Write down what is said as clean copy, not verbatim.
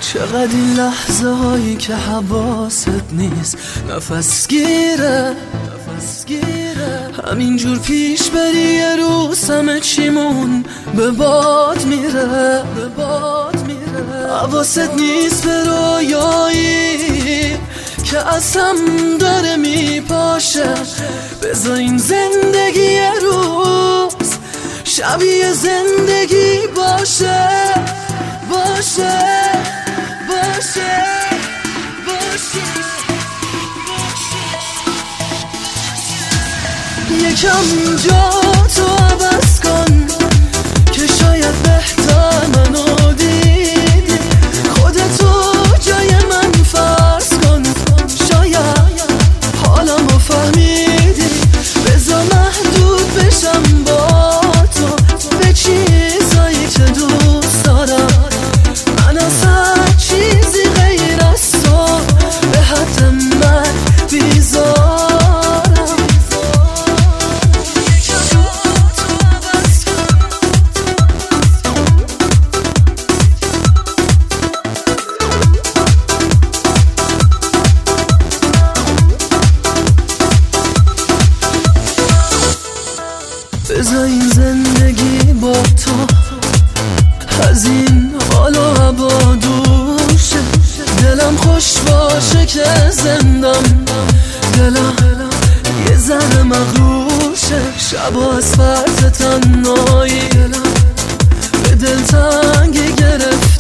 چقدر این لحظه هایی که حواست نیست نفس گیره همینجور پیش بری یه روز همه چیمون به باد میره حواست نیست به رویایی که از هم داره میپاشه بذار این زندگی یه روز شبیه زندگی باشه یکم جا تو عوض کن که شاید بهتر منو دیدی خودتو جای من فرض کن شاید حالمو فهمیدی بذار محدود بشم با تو به چیزایی که دوست دارم من از هر چیزی غیر از تو به حد من بیزارم بذار این زندگی با تو از این حال و هوا دوشه دلم خوش باشه که زندم دلم یه ذره مغروشه شبا از فرط تنهایی به دل تنگی گرفت